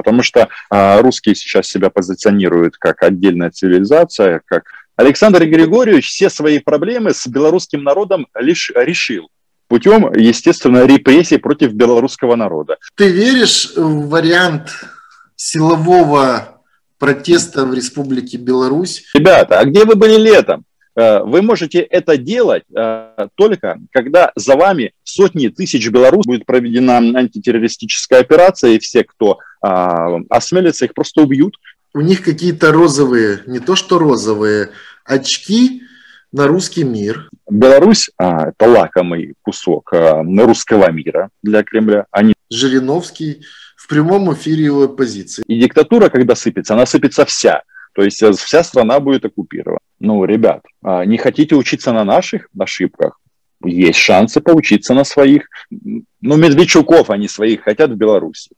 потому что русские сейчас себя позиционируют как отдельная цивилизация, как Александр Григорьевич все свои проблемы с белорусским народом лишь решил путем, естественно, репрессий против белорусского народа. Ты веришь в вариант силового протеста в Республике Беларусь? Ребята, а где вы были летом? Вы можете это делать только, когда за вами сотни тысяч белорусов будет проведена антитеррористическая операция, и все, кто осмелится, их просто убьют. У них какие-то розовые, не то что розовые, очки на русский мир. Беларусь – это лакомый кусок русского мира для Кремля. Жириновский в прямом эфире его оппозиции. И диктатура, когда сыпется, она сыпется вся. То есть вся страна будет оккупирована. Ну, ребят, не хотите учиться на наших ошибках? Есть шансы поучиться на своих. Ну, Медведчуков, они своих хотят в Беларуси.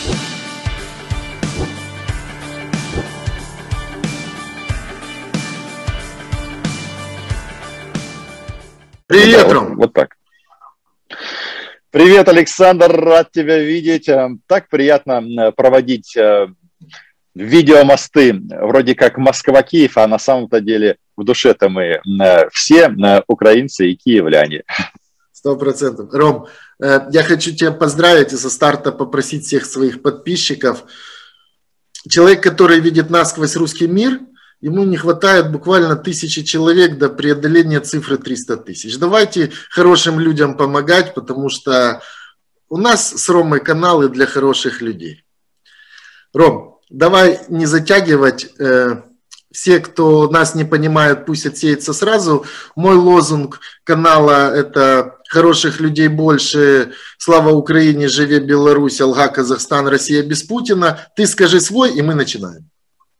Привет, Ром. Вот так. Привет, Александр, рад тебя видеть. Так приятно проводить видеомосты, вроде как Москва-Киев, а на самом-то деле в душе-то мы все украинцы и киевляне. 100%. Ром, я хочу тебя поздравить и со старта попросить всех своих подписчиков. Человек, который видит насквозь русский мир, ему не хватает буквально 1000 человек до преодоления цифры 300 тысяч. Давайте хорошим людям помогать, потому что у нас с Ромой каналы для хороших людей. Ром, давай не затягивать. Все, кто нас не понимает, пусть отсеется сразу. Мой лозунг канала – это «Хороших людей больше, слава Украине, живе Беларусь, алга Казахстан, Россия без Путина». Ты скажи свой, и мы начинаем.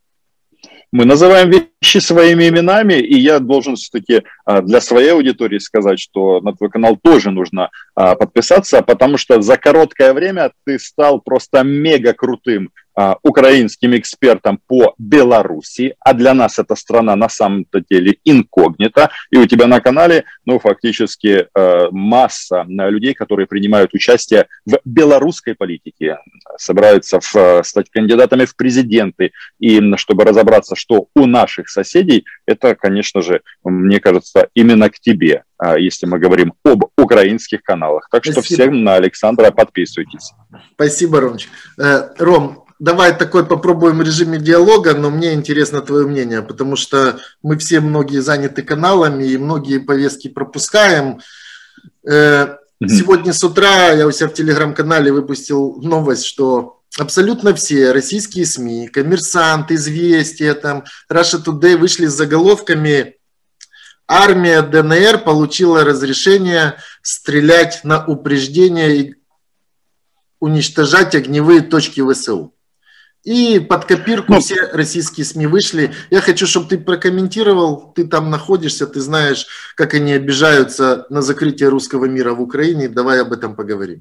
Мы называем вещи своими именами, и я должен все-таки для своей аудитории сказать, что на твой канал тоже нужно подписаться, потому что за короткое время ты стал просто мега крутым украинским экспертом по Беларуси, а для нас эта страна на самом-то деле инкогнита, и у тебя на канале, ну, фактически масса людей, которые принимают участие в белорусской политике, собираются стать кандидатами в президенты, и чтобы разобраться, что у наших соседей, это, конечно же, мне кажется, именно к тебе, если мы говорим об украинских каналах. Так что всем на Александра подписывайтесь. Спасибо, Ромчик. Ром, давай такой попробуем в режиме диалога, но мне интересно твое мнение, потому что мы все, многие заняты каналами и многие повестки пропускаем. Сегодня с утра я у себя в телеграм-канале выпустил новость, что абсолютно все российские СМИ, Коммерсант, Известия, там, Russia Today вышли с заголовками: армия ДНР получила разрешение стрелять на упреждение и уничтожать огневые точки ВСУ. И под копирку все российские СМИ вышли. Я хочу, чтобы ты прокомментировал. Ты там находишься, ты знаешь, как они обижаются на закрытие русского мира в Украине. Давай об этом поговорим.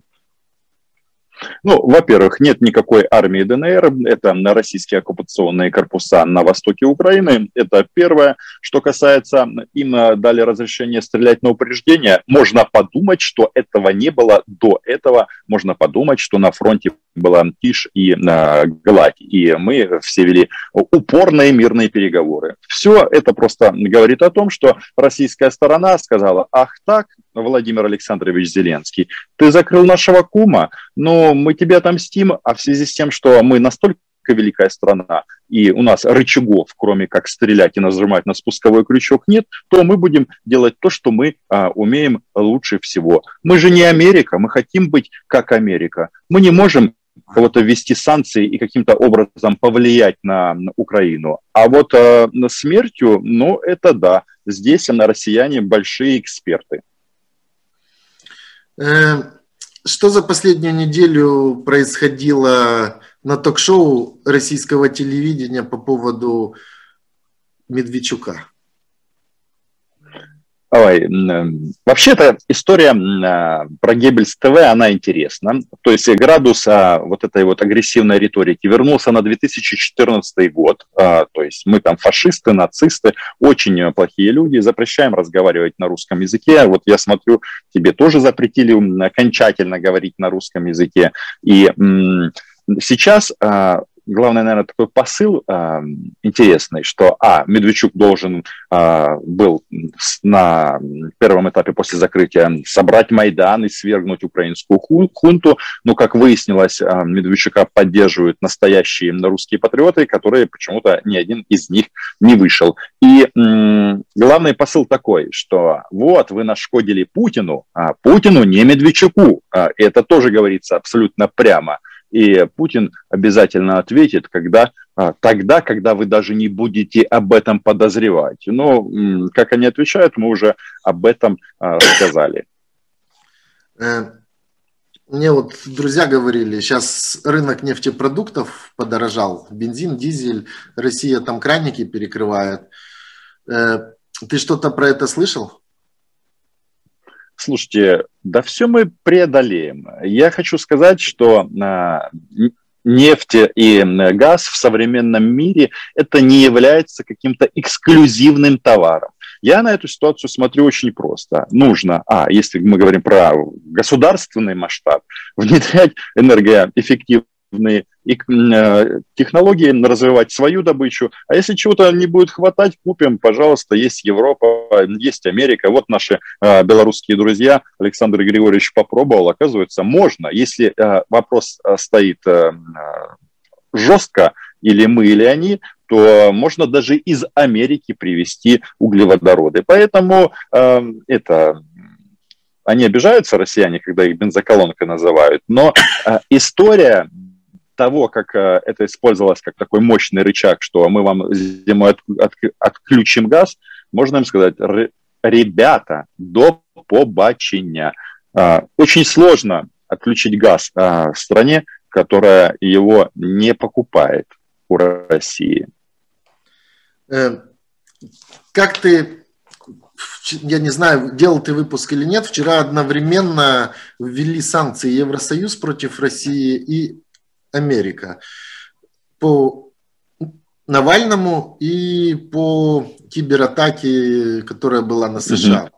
Ну, во-первых, нет никакой армии ДНР, это российские оккупационные корпуса на востоке Украины, это первое. Что касается, им дали разрешение стрелять на упреждение, можно подумать, что этого не было до этого, можно подумать, что на фронте была тишь и гладь, и мы все вели упорные мирные переговоры. Все это просто говорит о том, что российская сторона сказала: ах так, Владимир Александрович Зеленский, ты закрыл нашего кума, но мы тебе отомстим, а в связи с тем, что мы настолько великая страна, и у нас рычагов, кроме как стрелять и нажимать на спусковой крючок, нет, то мы будем делать то, что мы умеем лучше всего. Мы же не Америка, мы хотим быть как Америка. Мы не можем кого-то ввести санкции и каким-то образом повлиять на Украину. А вот смертью, ну это да, здесь россияне большие эксперты. Что за последнюю неделю происходило на ток-шоу российского телевидения по поводу Медведчука? Ой, вообще-то история про Геббельс ТВ, она интересна. То есть градус вот этой вот агрессивной риторики вернулся на 2014 год. То есть мы там фашисты, нацисты, очень плохие люди, запрещаем разговаривать на русском языке. Вот я смотрю, тебе тоже запретили окончательно говорить на русском языке. И сейчас главное, наверное, такой посыл интересный, что, Медведчук должен был на первом этапе после закрытия собрать Майдан и свергнуть украинскую хунту, но, как выяснилось, Медведчука поддерживают настоящие русские патриоты, которые почему-то ни один из них не вышел. И главный посыл такой, что вот вы нашкодили Путину, а Путину, не Медведчуку. Это тоже говорится абсолютно прямо. И Путин обязательно ответит, тогда, когда вы даже не будете об этом подозревать. Но как они отвечают, мы уже об этом сказали. Мне вот друзья говорили, сейчас рынок нефтепродуктов подорожал, бензин, дизель, Россия там краники перекрывает. Ты что-то про это слышал? Слушайте, да все мы преодолеем. Я хочу сказать, что нефть и газ в современном мире это не является каким-то эксклюзивным товаром. Я на эту ситуацию смотрю очень просто. Нужно, если мы говорим про государственный масштаб, внедрять энергоэффективные технологии, развивать свою добычу. А если чего-то не будет хватать, купим, пожалуйста, есть Европа, есть Америка. Вот наши белорусские друзья, Александр Григорьевич попробовал, оказывается, можно. Если вопрос стоит жестко, или мы, или они, то можно даже из Америки привезти углеводороды. Поэтому они обижаются, россияне, когда их бензоколонкой называют, но история того, как это использовалось как такой мощный рычаг, что мы вам зимой отключим газ, можно им сказать, ребята, до побачення. Очень сложно отключить газ в стране, которая его не покупает у России. Как ты, я не знаю, делал ты выпуск или нет, вчера одновременно ввели санкции Евросоюз против России и Америка по Навальному и по кибератаке, которая была на США.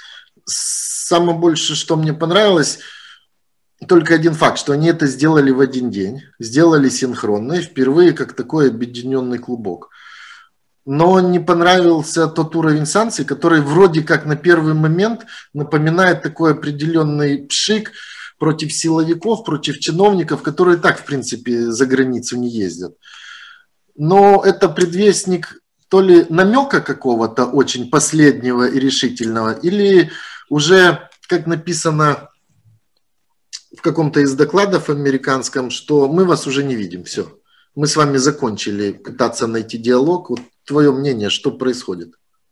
Самое больше, что мне понравилось, только один факт, что они это сделали в один день, сделали синхронно, и впервые как такой объединенный клубок. Но не понравился тот уровень санкций, который вроде как на первый момент напоминает такой определенный пшик против силовиков, против чиновников, которые так, в принципе, за границу не ездят. Но это предвестник то ли намека какого-то очень последнего и решительного, или уже, как написано в каком-то из докладов американском, что мы вас уже не видим, все. Мы с вами закончили пытаться найти диалог. Вот твое мнение, что происходит?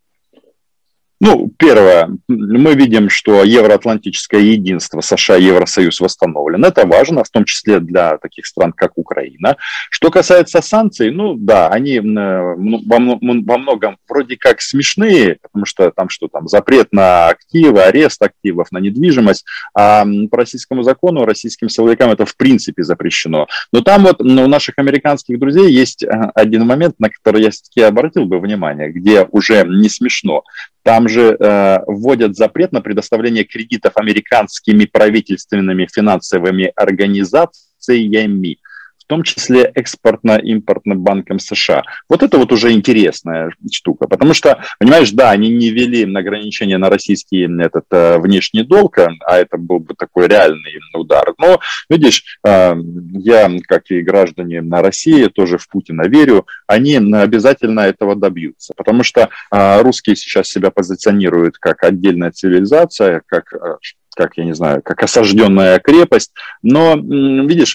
Ну, первое, мы видим, что евроатлантическое единство США и Евросоюз восстановлено. Это важно, в том числе для таких стран, как Украина. Что касается санкций, ну да, они во многом вроде как смешные, потому что там запрет на активы, арест активов, на недвижимость, а по российскому закону, российским силовикам это в принципе запрещено. Но там вот у наших американских друзей есть один момент, на который я все-таки обратил бы внимание, где уже не смешно. Там же вводят запрет на предоставление кредитов американскими правительственными финансовыми организациями, в том числе экспортно-импортным банком США. Вот это вот уже интересная штука, потому что, понимаешь, да, они не ввели ограничения на российский внешний долг, а это был бы такой реальный удар. Но, видишь, я, как и граждане на России, тоже в Путина верю, они обязательно этого добьются, потому что русские сейчас себя позиционируют как отдельная цивилизация, как я не знаю, как осажденная крепость, но, видишь,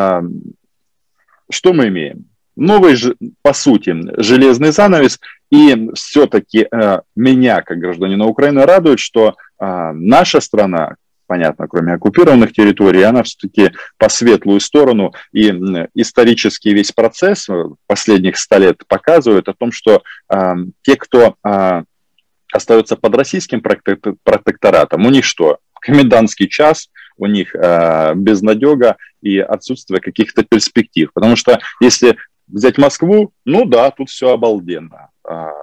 что мы имеем? Новый, по сути, железный занавес, и все-таки меня, как гражданина Украины, радует, что наша страна, понятно, кроме оккупированных территорий, она все-таки по светлую сторону, и исторический весь процесс последних 100 лет показывает о том, что те, кто остается под российским протекторатом, у них что? Комендантский час, у них безнадега и отсутствие каких-то перспектив. Потому что если взять Москву, ну да, тут все обалденно.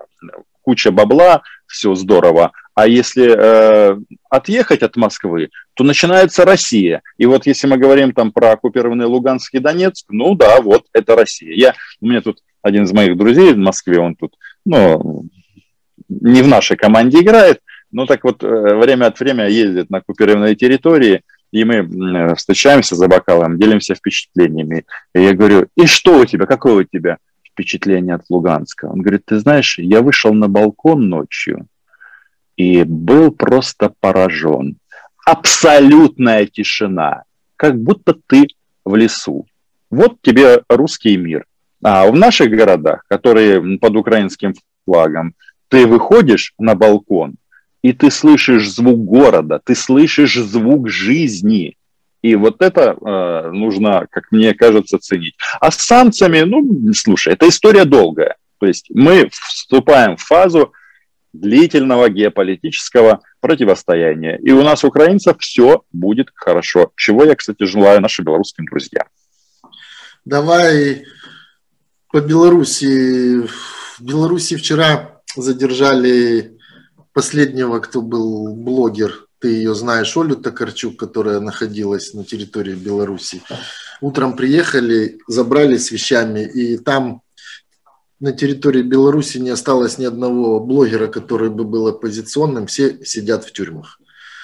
Куча бабла, все здорово. А если отъехать от Москвы, то начинается Россия. И вот если мы говорим там про оккупированный Луганск и Донецк, ну да, вот это Россия. У меня тут один из моих друзей в Москве, он тут, ну, не в нашей команде играет, но так вот время от времени ездит на оккупированные территории, и мы встречаемся за бокалом, делимся впечатлениями. И я говорю, и что у тебя, какое у тебя впечатление от Луганска? Он говорит, ты знаешь, я вышел на балкон ночью и был просто поражен. Абсолютная тишина, как будто ты в лесу. Вот тебе русский мир. А в наших городах, которые под украинским флагом, ты выходишь на балкон, и ты слышишь звук города, ты слышишь звук жизни. И вот это нужно, как мне кажется, ценить. А с санкциями, ну, слушай, это история долгая. То есть мы вступаем в фазу длительного геополитического противостояния. И у нас, украинцев, все будет хорошо. Чего я, кстати, желаю нашим белорусским друзьям. Давай по Беларуси. В Беларуси вчера задержали последнего, кто был блогер. Ты ее знаешь, Олю Токарчук, которая находилась на территории Беларуси. Утром приехали, забрали с вещами, и там на территории Беларуси не осталось ни одного блогера, который бы был оппозиционным, все сидят в тюрьмах.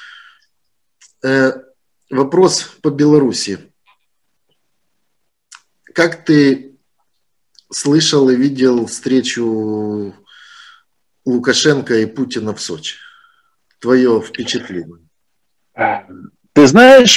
Вопрос по Беларуси. Как ты слышал и видел встречу Лукашенко и Путина в Сочи? Твое впечатление? Ты знаешь,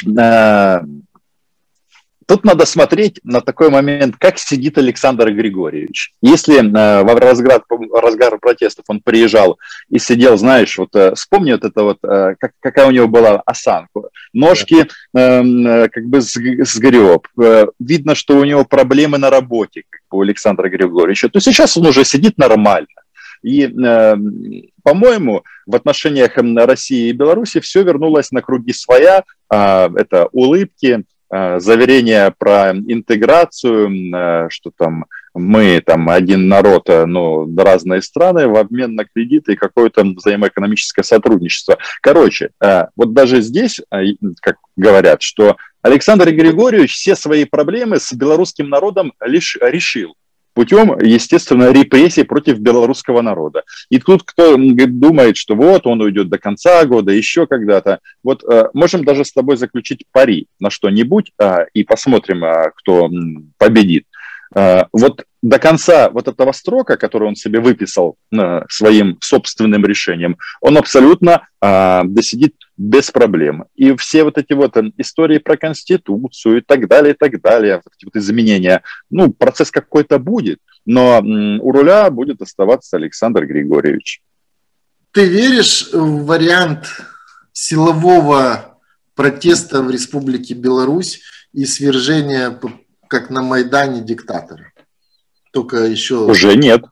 тут надо смотреть на такой момент, как сидит Александр Григорьевич. Если в разгар протестов он приезжал и сидел, знаешь, вот вспомни вот это вот, какая у него была осанка. Ножки как бы сгреб. Видно, что у него проблемы на работе, как у Александра Григорьевича. То сейчас он уже сидит нормально. И, по-моему, в отношениях России и Беларуси все вернулось на круги своя. Это улыбки, заверения про интеграцию, что там мы там один народ, но разные страны в обмен на кредиты и какое-то взаимоэкономическое сотрудничество. Короче, вот даже здесь, как говорят, что Александр Григорьевич все свои проблемы с белорусским народом лишь решил путем, естественно, репрессий против белорусского народа. И тут кто думает, что вот он уйдет до конца года, еще когда-то. Вот можем даже с тобой заключить пари на что-нибудь и посмотрим, кто победит. Вот до конца вот этого срока, который он себе выписал своим собственным решением, он абсолютно досидит без проблем. И все вот эти вот истории про Конституцию и так далее, вот эти вот изменения, ну, процесс какой-то будет, но у руля будет оставаться Александр Григорьевич. Ты веришь в вариант силового протеста в Республике Беларусь и свержения, как на Майдане, диктатора? Только еще... Уже нет.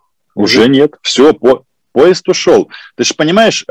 Все, поезд ушел. Ты же понимаешь,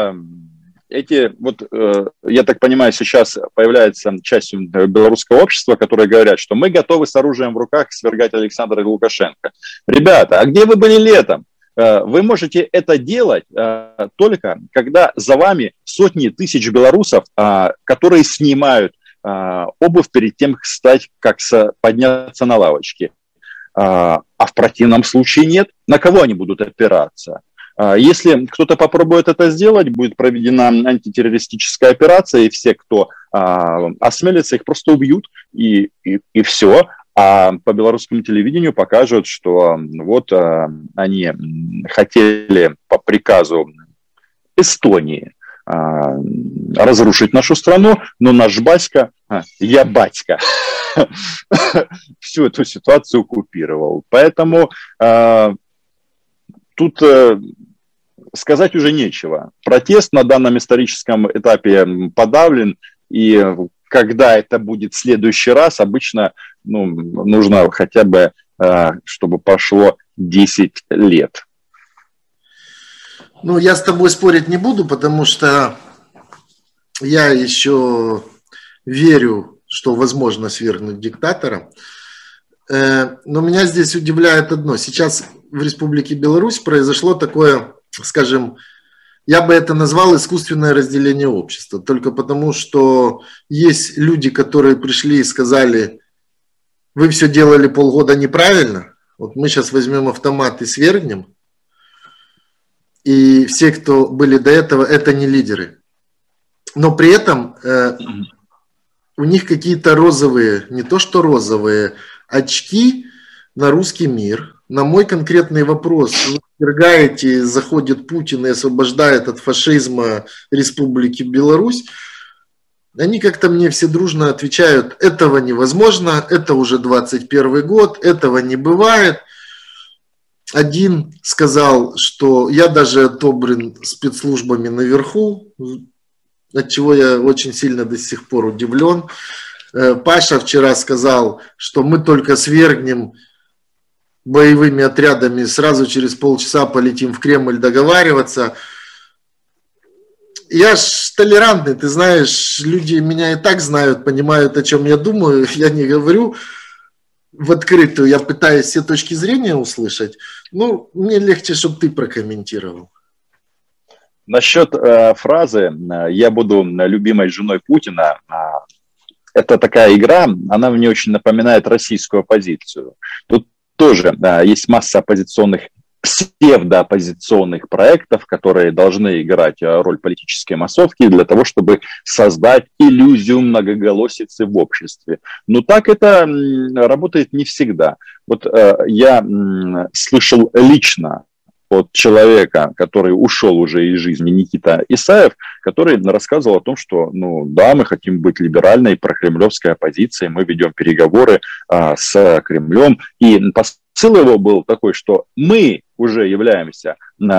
эти, вот, я так понимаю, сейчас появляется частью белорусского общества, которые говорят, что мы готовы с оружием в руках свергать Александра Лукашенко. Ребята, а где вы были летом? Вы можете это делать только когда за вами сотни тысяч белорусов, которые снимают обувь перед тем, как подняться на лавочке. А в противном случае нет. На кого они будут опираться? Если кто-то попробует это сделать, будет проведена антитеррористическая операция, и все, кто осмелится, их просто убьют, и все. А по белорусскому телевидению покажут, что вот они хотели по приказу Эстонии разрушить нашу страну, но наш батька, я батька, всю эту ситуацию оккупировал. Поэтому тут сказать уже нечего. Протест на данном историческом этапе подавлен, и когда это будет в следующий раз, обычно нужно хотя бы, чтобы прошло 10 лет. Ну, я с тобой спорить не буду, потому что я еще верю, что возможно свергнуть диктатора. Но меня здесь удивляет одно. Сейчас в Республике Беларусь произошло такое, скажем, Я бы это назвал искусственное разделение общества, только потому, что есть люди, которые пришли и сказали, вы все делали полгода неправильно, вот мы сейчас возьмем автомат и свергнем, и все, кто были до этого, это не лидеры. Но при этом у них какие-то розовые, не то что розовые, очки на русский мир. На мой конкретный вопрос, вы свергаете, заходит Путин и освобождает от фашизма Республики Беларусь, они как-то мне все дружно отвечают, этого невозможно, это уже 21 год, этого не бывает. Один сказал, что я даже отобран спецслужбами наверху, от чего я очень сильно до сих пор удивлен. Паша вчера сказал, что мы только свергнем боевыми отрядами, сразу через полчаса полетим в Кремль договариваться. Я ж толерантный, ты знаешь, люди меня и так знают, понимают, о чем я думаю. Я не говорю в открытую, я пытаюсь все точки зрения услышать. Ну, мне легче, чтобы ты прокомментировал. Насчет фразы «я буду любимой женой Путина», это такая игра, она мне очень напоминает российскую оппозицию. Тут тоже есть масса оппозиционных, псевдооппозиционных проектов, которые должны играть роль политической массовки для того, чтобы создать иллюзию многоголосицы в обществе. Но так это работает не всегда. Вот я слышал лично от человека, который ушел уже из жизни, Никита Исаев, который рассказывал о том, что, ну да, мы хотим быть либеральной прокремлевской оппозицией, мы ведем переговоры с Кремлем, и посыл его был такой, что мы уже являемся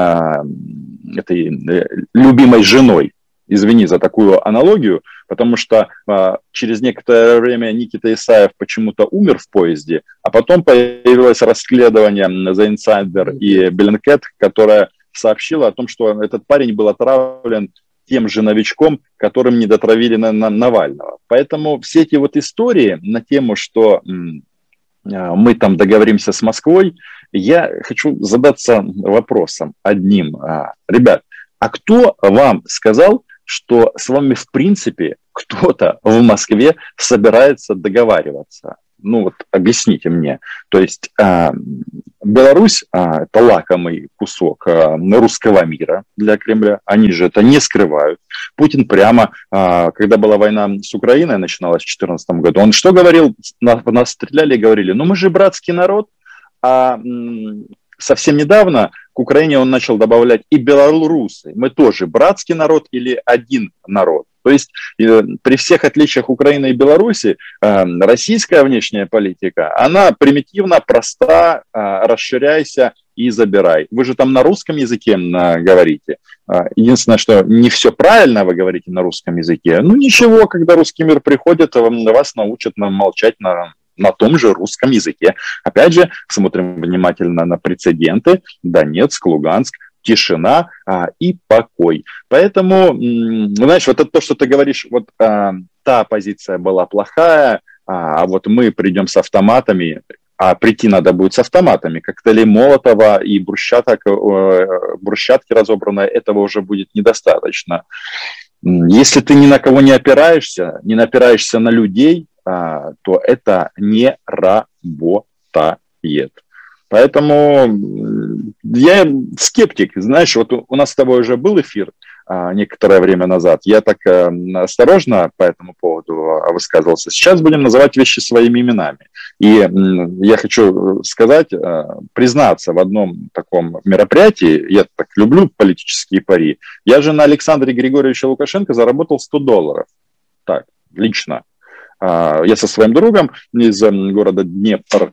этой любимой женой. Извини за такую аналогию, потому что через некоторое время Никита Исаев почему-то умер в поезде, а потом появилось расследование The Insider и Bellingcat, которое сообщило о том, что этот парень был отравлен тем же новичком, которым не дотравили на Навального. Поэтому все эти вот истории на тему, что мы там договоримся с Москвой, я хочу задаться вопросом одним. Ребят, а кто вам сказал, что с вами, в принципе, кто-то в Москве собирается договариваться? Ну вот объясните мне. То есть Беларусь это лакомый кусок русского мира для Кремля. Они же это не скрывают. Путин прямо, когда была война с Украиной, начиналась в 2014 году, он что говорил? Нас стреляли и говорили, ну мы же братский народ, а совсем недавно к Украине он начал добавлять и белорусы. Мы тоже братский народ или один народ. То есть при всех отличиях Украины и Беларуси российская внешняя политика, она примитивна, проста, расширяйся и забирай. Вы же там на русском языке говорите. Единственное, что не все правильно вы говорите на русском языке. Ну ничего, когда русский мир приходит, вас научат молчать на том же русском языке. Опять же, смотрим внимательно на прецеденты. Донецк, Луганск, тишина и покой. Поэтому, знаешь, вот это то, что ты говоришь, вот та позиция была плохая, а вот мы придем с автоматами, а прийти надо будет с автоматами. Коктейли Молотова и брусчатки разобранные, этого уже будет недостаточно. Если ты ни на кого не опираешься на людей, то это не работает. Поэтому я скептик. Знаешь, вот у нас с тобой уже был эфир некоторое время назад. Я так осторожно по этому поводу высказывался. Сейчас будем называть вещи своими именами. И я хочу сказать, признаться в одном таком мероприятии. Я так люблю политические пари. Я же на Александре Григорьевича Лукашенко заработал $100. Так, лично. Я со своим другом из города Днепр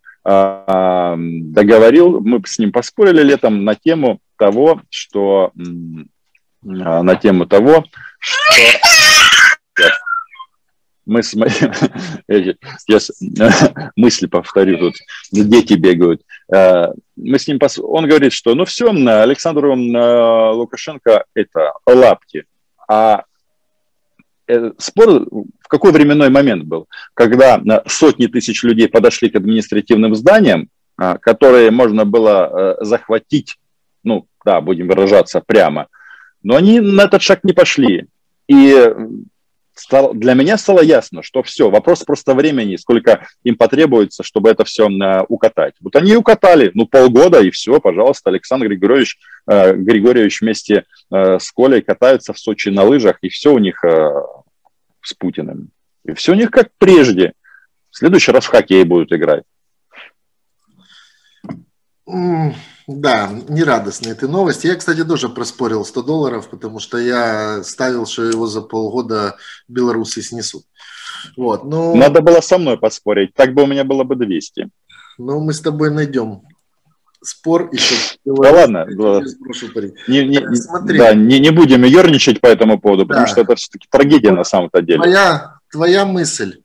договорил, мы с ним поспорили летом на тему того, что мы с сейчас мысли повторю, тут дети бегают. Мы с ним он говорит, что ну все, Александру Лукашенко это лапти. А спор в какой временной момент был? Когда сотни тысяч людей подошли к административным зданиям, которые можно было захватить, ну да, будем выражаться прямо, Но они на этот шаг не пошли. И для меня стало ясно, что все, вопрос просто времени, сколько им потребуется, чтобы это все укатать. Вот они и укатали, полгода, и все, пожалуйста, Александр Григорьевич вместе с Колей катаются в Сочи на лыжах, и все у них с Путиным. И все у них как прежде. В следующий раз в хоккей будут играть. Да, нерадостные эти новости. Я, кстати, тоже проспорил $100, потому что я ставил, что его за полгода белорусы снесут. Вот, Надо было со мной поспорить, так бы у меня было бы 200. Мы с тобой найдем спор еще. Да ладно, не будем ерничать по этому поводу, потому что это все-таки трагедия на самом-то деле. Твоя мысль.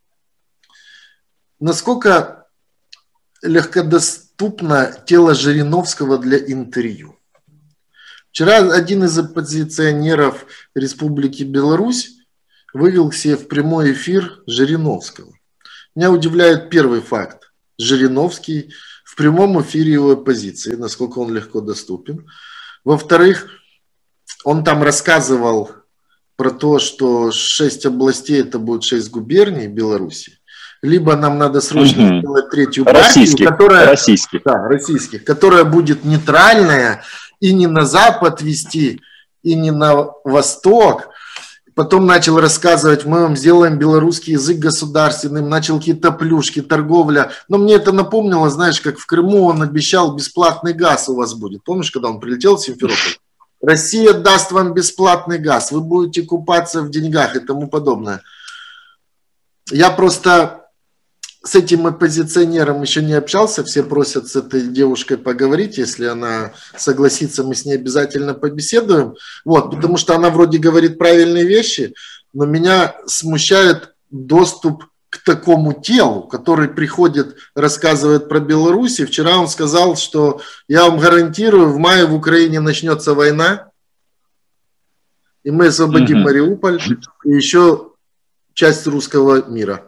Насколько легкодоступно тело Жириновского для интервью? Вчера один из оппозиционеров Республики Беларусь вывел к себе в прямой эфир Жириновского. Меня удивляет первый факт. Жириновский в прямом эфире его оппозиции, насколько он легко доступен. Во-вторых, он там рассказывал про то, что 6 областей это будет 6 губерний Беларуси. Либо нам надо срочно сделать третью партию, российских, которая будет нейтральная и не на запад вести, и не на восток. Потом начал рассказывать, мы вам сделаем белорусский язык государственным, начал какие-то плюшки, торговля. Но мне это напомнило, знаешь, как в Крыму он обещал, бесплатный газ у вас будет. Помнишь, когда он прилетел в Симферополь? Россия даст вам бесплатный газ, вы будете купаться в деньгах и тому подобное. Я просто с этим оппозиционером еще не общался, все просят с этой девушкой поговорить, если она согласится, мы с ней обязательно побеседуем, вот, потому что она вроде говорит правильные вещи, но меня смущает доступ к такому телу, который приходит, рассказывает про Беларусь. И вчера он сказал, что я вам гарантирую, в мае в Украине начнется война, и мы освободим Мариуполь и еще часть русского мира.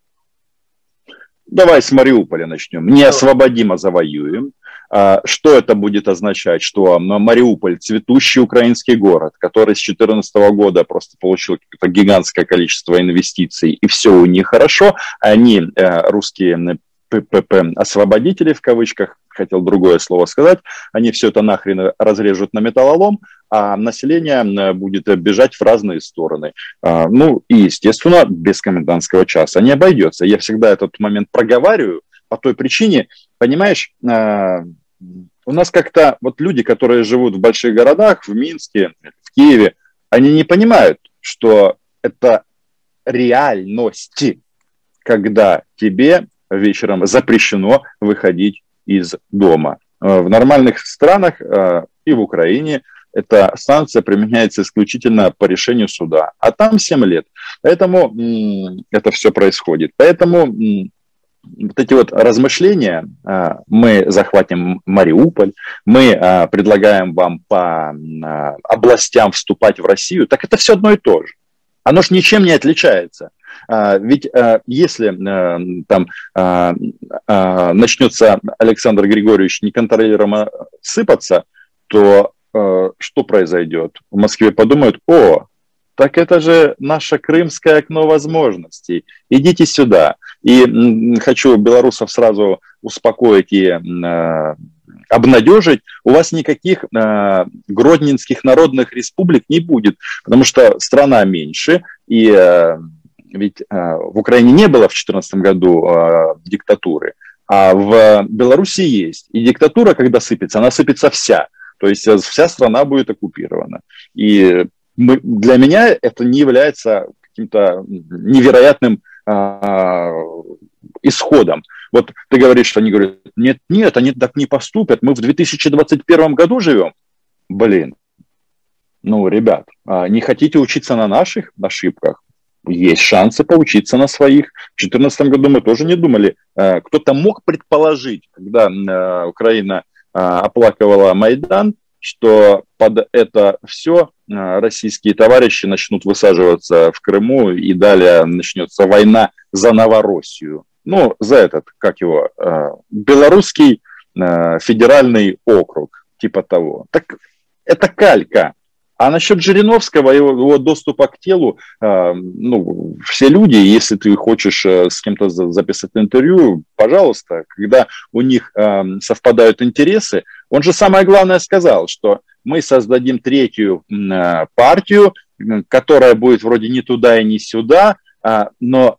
Давай с Мариуполя начнем. Не освободим, а завоюем. Что это будет означать? Что Мариуполь – цветущий украинский город, который с 2014 года просто получил гигантское количество инвестиций, и все у них хорошо. Они, русские освободители, в кавычках, хотел другое слово сказать, они все это нахрен разрежут на металлолом, а население будет бежать в разные стороны. Ну и, естественно, без комендантского часа не обойдется. Я всегда этот момент проговариваю по той причине, понимаешь, у нас как-то вот люди, которые живут в больших городах, в Минске, в Киеве, они не понимают, что это реальность, когда тебе вечером запрещено выходить из дома. В нормальных странах и в Украине эта санкция применяется исключительно по решению суда, а там 7 лет. Поэтому это все происходит. Поэтому вот эти вот размышления, мы захватим Мариуполь, мы предлагаем вам по областям вступать в Россию, так это все одно и то же. Оно ж ничем не отличается. Ведь если там начнется Александр Григорьевич неконтролируемо сыпаться, то что произойдет? В Москве подумают: о, так это же наше крымское окно возможностей, идите сюда. И хочу белорусов сразу успокоить и обнадежить: у вас никаких гродненских народных республик не будет, потому что страна меньше, и ведь в Украине не было в 2014 году диктатуры, а в Беларуси есть. И диктатура, когда сыпется, она сыпется вся. То есть вся страна будет оккупирована. И для меня это не является каким-то невероятным исходом. Вот ты говоришь, что они говорят: нет, они так не поступят, мы в 2021 году живем. Блин, ну, ребят, не хотите учиться на наших ошибках? Есть шансы поучиться на своих. В 2014 году мы тоже не думали. Кто-то мог предположить, когда Украина оплакивала Майдан, что под это все российские товарищи начнут высаживаться в Крыму, и далее начнется война за Новороссию. Ну, за этот, как его, белорусский федеральный округ, типа того. Так это калька. А насчет Жириновского, его доступа к телу, ну, все люди, если ты хочешь с кем-то записать интервью, пожалуйста, когда у них совпадают интересы, он же самое главное сказал, что мы создадим третью партию, которая будет вроде ни туда и ни сюда, но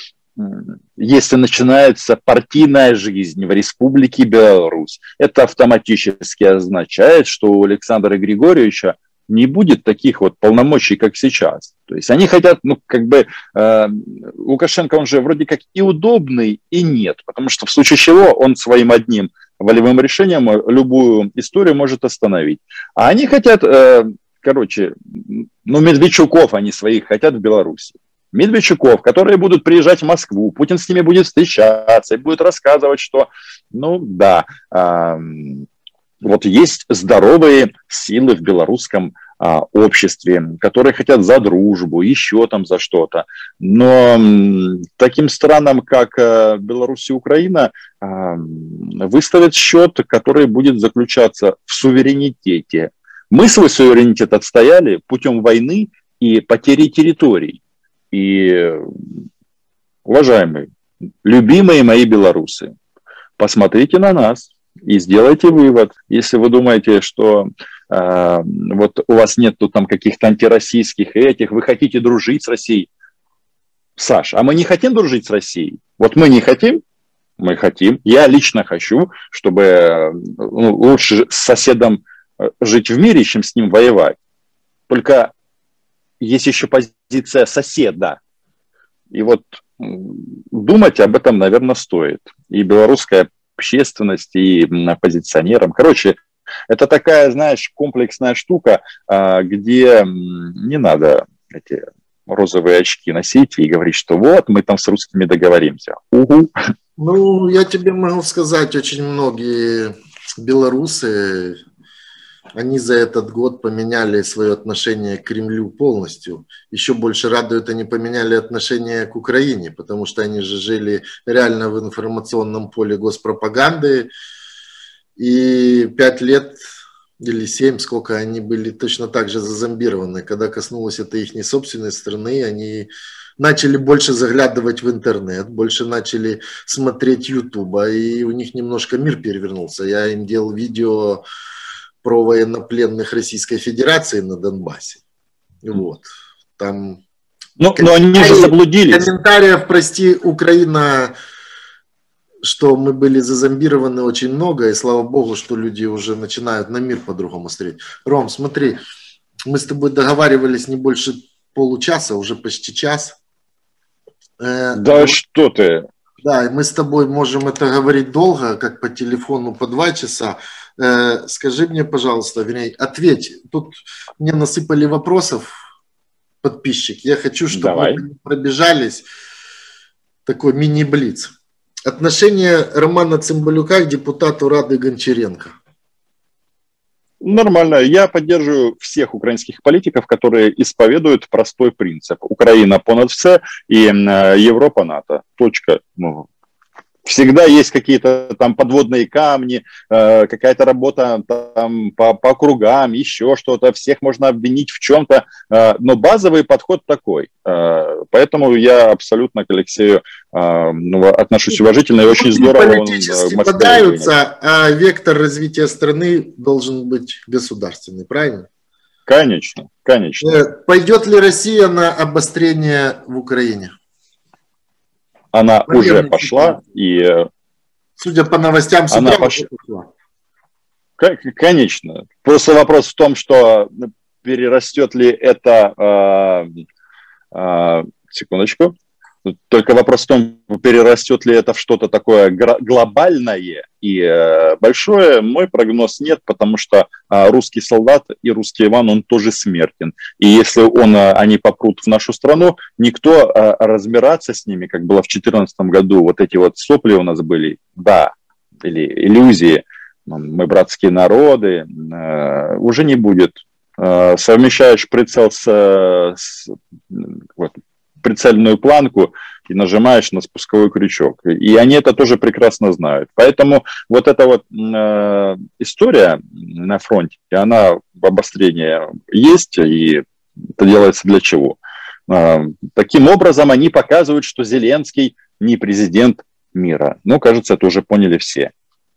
если начинается партийная жизнь в Республике Беларусь, это автоматически означает, что у Александра Григорьевича не будет таких вот полномочий, как сейчас. То есть они хотят, ну, как бы, Лукашенко, он же вроде как и удобный, и нет, потому что в случае чего он своим одним волевым решением любую историю может остановить. А они хотят, короче, ну, Медведчуков они своих хотят в Беларуси. Медведчуков, которые будут приезжать в Москву, Путин с ними будет встречаться и будет рассказывать, что, ну, да, вот есть здоровые силы в белорусском обществе, которые хотят за дружбу, еще там за что-то. Но таким странам, как Беларусь и Украина, выставят счет, который будет заключаться в суверенитете. Мы свой суверенитет отстояли путем войны и потери территорий. И, уважаемые, любимые мои белорусы, посмотрите на нас и сделайте вывод. Если вы думаете, что вот у вас нет тут там каких-то антироссийских этих, вы хотите дружить с Россией. Саш, а мы не хотим дружить с Россией? Вот мы не хотим, мы хотим. Я лично хочу, чтобы лучше с соседом жить в мире, чем с ним воевать. Только есть еще позиция соседа. И вот думать об этом, наверное, стоит. И белорусская общественность, и оппозиционерам. Короче, это такая, знаешь, комплексная штука, где не надо эти розовые очки носить и говорить, что вот, мы там с русскими договоримся. Угу. Ну, я тебе могу сказать, очень многие белорусы, они за этот год поменяли свое отношение к Кремлю полностью. Еще больше радует, они поменяли отношение к Украине, потому что они же жили реально в информационном поле госпропаганды. И 5 лет или 7, сколько они были точно так же зазомбированы. Когда коснулось это их собственной страны, они начали больше заглядывать в интернет, больше начали смотреть Ютуба, и у них немножко мир перевернулся. Я им делал видео про военнопленных Российской Федерации на Донбассе. Вот. Там... Но они же заблудились. Комментариев, прости, Украина... что мы были зазомбированы очень много, и слава богу, что люди уже начинают на мир по-другому смотреть. Ром, смотри, мы с тобой договаривались не больше получаса, уже почти час. Да что ты? Да, и мы с тобой можем это говорить долго, как по телефону, по 2 часа. Скажи мне, пожалуйста, вернее, ответь. Тут мне насыпали вопросов подписчик. Я хочу, чтобы мы пробежались. Такой мини-блиц. Отношение Романа Цымбалюка к депутату Рады Гончаренко. Нормально. Я поддерживаю всех украинских политиков, которые исповедуют простой принцип. Украина понад все и Европа НАТО. Точка. Всегда есть какие-то там подводные камни, какая-то работа там по округам, еще что-то. Всех можно обвинить в чем-то, но базовый подход такой. Поэтому я абсолютно к Алексею отношусь уважительно и очень здорово. Политически подаются, а вектор развития страны должен быть государственный, правильно? Конечно, конечно. Пойдет ли Россия на обострение в Украине? Она уже пошла, и... Судя по новостям, она пошла. Конечно. Просто вопрос в том, что перерастет ли это... Секундочку. Только вопрос в том, перерастет ли это в что-то такое глобальное и большое. Мой прогноз нет, потому что русский солдат и русский Иван, он тоже смертен. И если они попрут в нашу страну, никто разбираться с ними, как было в 2014 году, вот эти вот сопли у нас были, да, или иллюзии, мы братские народы, уже не будет. Совмещаешь прицел с прицельную планку и нажимаешь на спусковой крючок. И они это тоже прекрасно знают. Поэтому вот эта вот история на фронте, она в обострении есть, и это делается для чего? Таким образом, они показывают, что Зеленский не президент мира. Ну, кажется, это уже поняли все.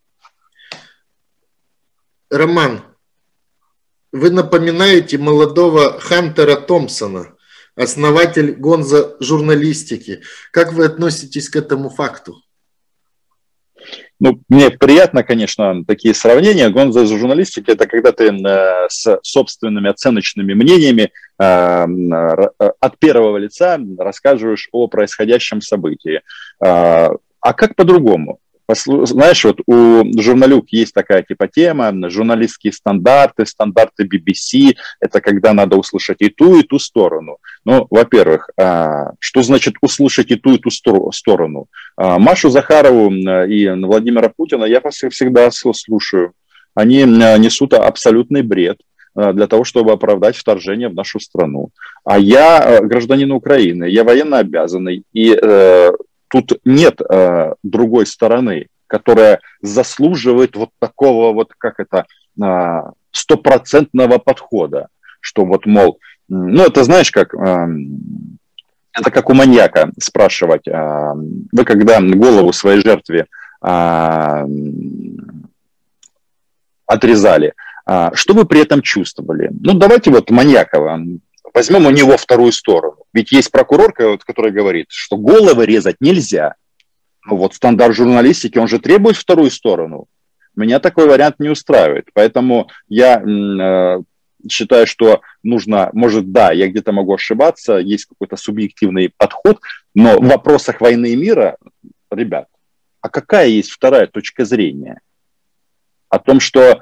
Роман, вы напоминаете молодого Хантера Томпсона, основатель Гонза журналистики. Как вы относитесь к этому факту? Ну, мне приятно, конечно, такие сравнения. Гонза журналистики – это когда ты с собственными оценочными мнениями от первого лица рассказываешь о происходящем событии. А как по-другому? Знаешь, вот у журналюк есть такая типа тема, журналистские стандарты, стандарты BBC, это когда надо услышать и ту сторону. Ну, во-первых, что значит услышать и ту сторону? Машу Захарову и Владимира Путина я всегда слушаю. Они несут абсолютный бред для того, чтобы оправдать вторжение в нашу страну. А я гражданин Украины, я военно обязанный, и тут нет другой стороны, которая заслуживает вот такого вот, как это, стопроцентного подхода, что вот, мол, ну, это знаешь, как, это как у маньяка спрашивать, вы когда голову своей жертве отрезали, что вы при этом чувствовали? Ну, давайте вот маньяка возьмем у него вторую сторону. Ведь есть прокурор, который говорит, что головы резать нельзя. Ну вот стандарт журналистики, он же требует вторую сторону. Меня такой вариант не устраивает. Поэтому я считаю, что нужно, может, да, я где-то могу ошибаться, есть какой-то субъективный подход, но в вопросах войны и мира, ребят, а какая есть вторая точка зрения? О том, что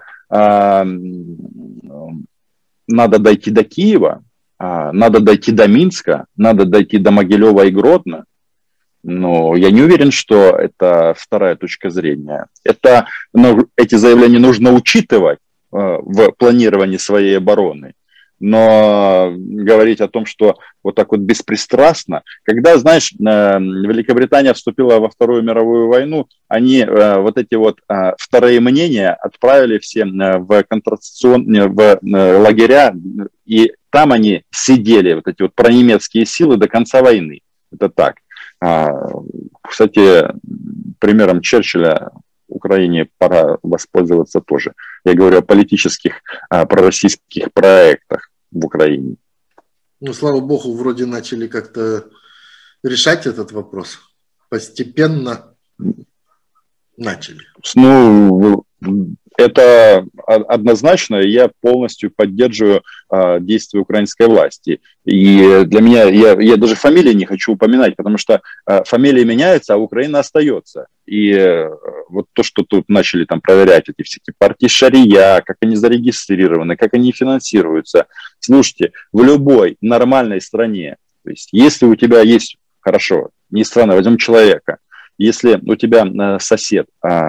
надо дойти до Киева, надо дойти до Минска, надо дойти до Могилева и Гродно. Но я не уверен, что это вторая точка зрения. Эти заявления нужно учитывать в планировании своей обороны. Но говорить о том, что вот так вот беспристрастно, когда, знаешь, Великобритания вступила во Вторую мировую войну, они вот эти вот вторые мнения отправили все в концентрационные лагеря, и там они сидели, вот эти вот пронемецкие силы, до конца войны. Это так. Кстати, примером Черчилля Украине пора воспользоваться тоже. Я говорю о политических, пророссийских проектах в Украине. Ну, слава богу, вроде начали как-то решать этот вопрос. Постепенно начали. Ну, это однозначно, я полностью поддерживаю действия украинской власти. И для меня, я даже фамилии не хочу упоминать, потому что фамилии меняются, а Украина остается. И вот то, что тут начали там проверять эти всякие партии шария, как они зарегистрированы, как они финансируются. Слушайте, в любой нормальной стране, то есть если у тебя есть, хорошо, не страна, возьмем человека, если у тебя сосед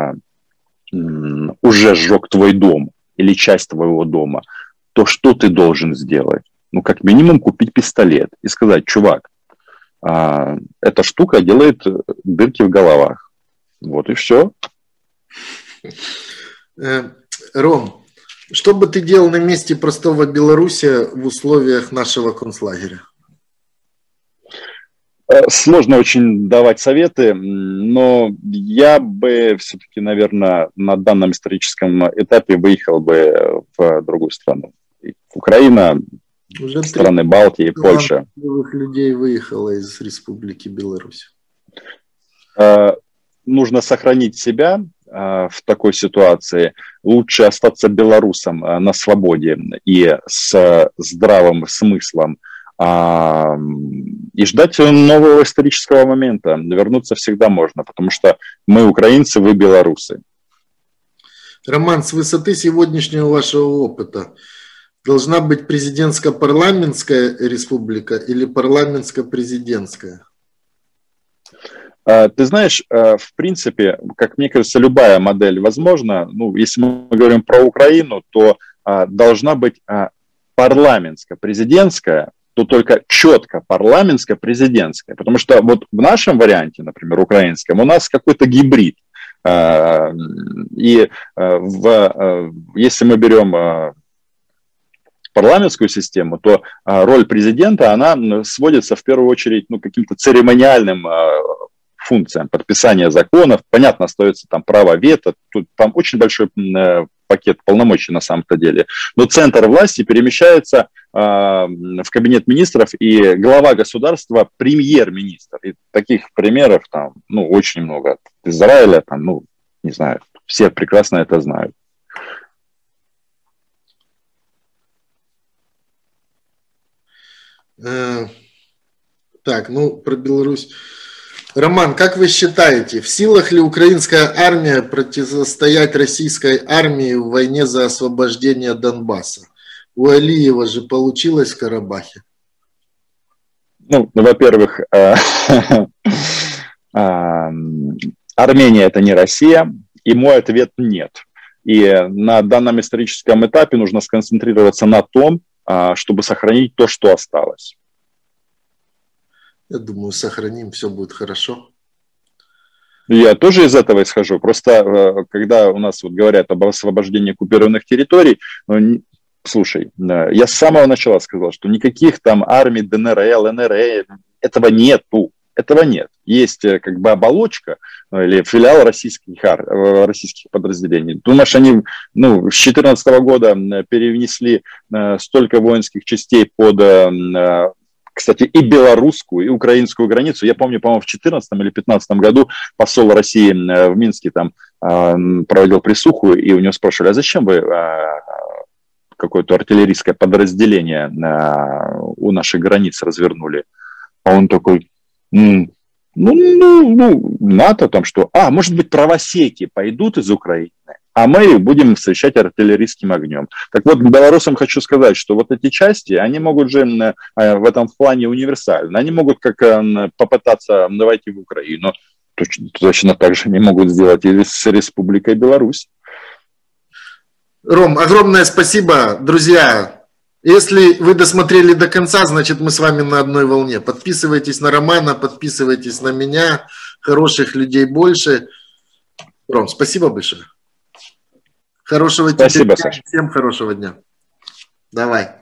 уже сжег твой дом или часть твоего дома, то что ты должен сделать? Ну, как минимум купить пистолет и сказать: чувак, эта штука делает дырки в головах. Вот и все. Ром, что бы ты делал на месте простого белоруса в условиях нашего концлагеря? Сложно очень давать советы, но я бы все-таки, наверное, на данном историческом этапе выехал бы в другую страну. Украина, уже страны Балтии, Польша. Людей выехало из Республики Беларусь. Нужно сохранить себя в такой ситуации. Лучше остаться белорусом на свободе и с здравым смыслом, и ждать нового исторического момента. Вернуться всегда можно, потому что мы украинцы, вы белорусы. Роман, с высоты сегодняшнего вашего опыта должна быть президентско-парламентская республика или парламентско-президентская? Ты знаешь, в принципе, как мне кажется, любая модель возможна. Ну, если мы говорим про Украину, то должна быть парламентско-президентская, то только четко парламентско-президентское. Потому что вот в нашем варианте, например, украинском, у нас какой-то гибрид. И если мы берем парламентскую систему, то роль президента, она сводится в первую очередь к каким-то церемониальным функциям, подписания законов. Понятно, остается там право вето, тут там очень большой пакет полномочий на самом-то деле. Но центр власти перемещается в кабинет министров, и глава государства премьер-министр. И таких примеров там, очень много. От Израиля, там, не знаю, все прекрасно это знают. Так, про Беларусь. Роман, как вы считаете, в силах ли украинская армия противостоять российской армии в войне за освобождение Донбасса? У Алиева же получилось в Карабахе. Во-первых, Армения – это не Россия, и мой ответ – нет. И на данном историческом этапе нужно сконцентрироваться на том, чтобы сохранить то, что осталось. Я думаю, сохраним, все будет хорошо. Я тоже из этого исхожу. Просто когда у нас говорят об освобождении оккупированных территорий, слушай, я с самого начала сказал, что никаких там армий ДНР, ЛНР, этого нету. Этого нет. Есть оболочка или филиал российских подразделений. Думаешь, они с 2014 года перенесли столько воинских частей под, кстати, и белорусскую, и украинскую границу. Я помню, по-моему, в 2014 или 2015 году посол России в Минске там проводил присуху, и у него спрашивали, а зачем вы какое-то артиллерийское подразделение у наших границ развернули? А он такой... НАТО там что? Может быть, правосеки пойдут из Украины, а мы будем встречать артиллерийским огнем. Так вот, белорусам хочу сказать, что вот эти части, они могут же в этом плане универсальны. Они могут попытаться войти в Украину. Точно так же они могут сделать и с Республикой Беларусь. Ром, огромное спасибо, друзья. Если вы досмотрели до конца, значит, мы с вами на одной волне. Подписывайтесь на Романа, подписывайтесь на меня. Хороших людей больше. Ром, спасибо большое. Хорошего тебе дня. Всем хорошего дня. Давай.